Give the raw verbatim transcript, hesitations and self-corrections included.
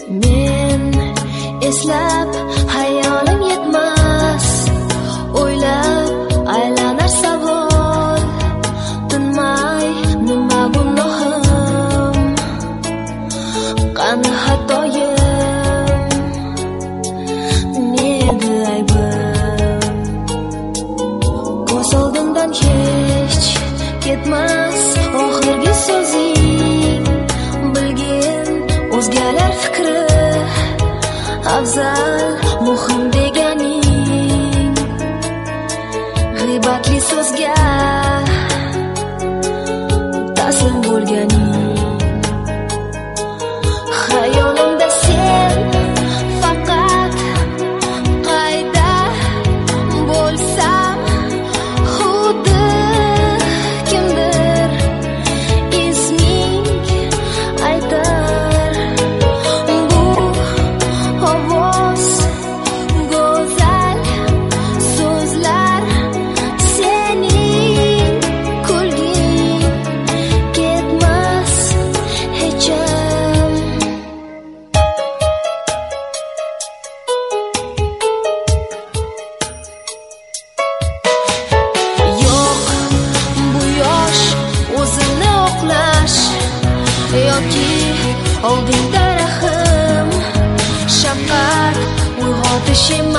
Men eslab hayolim yetmas, o'ylab aylanar savol, tinmay nima gunohim, qani xatoyim, nedi aybim. Ko'z oldimdan hech ketmas oxirgi so'zing, bilgin o'zgalar fikri afzal muhim deganing, g'iybatli so'zga taslim bo'lganing. Xayolimda sen faqat qayda bo'lsam, xuddi kimdir isming aytar. Bu ovoz, go'zal so'zlar, sening kulging ketmas hecham. Yo'q, bu yosh o'zimni oqlash yoki oldingda rahm, shafqat uyg'otish emas.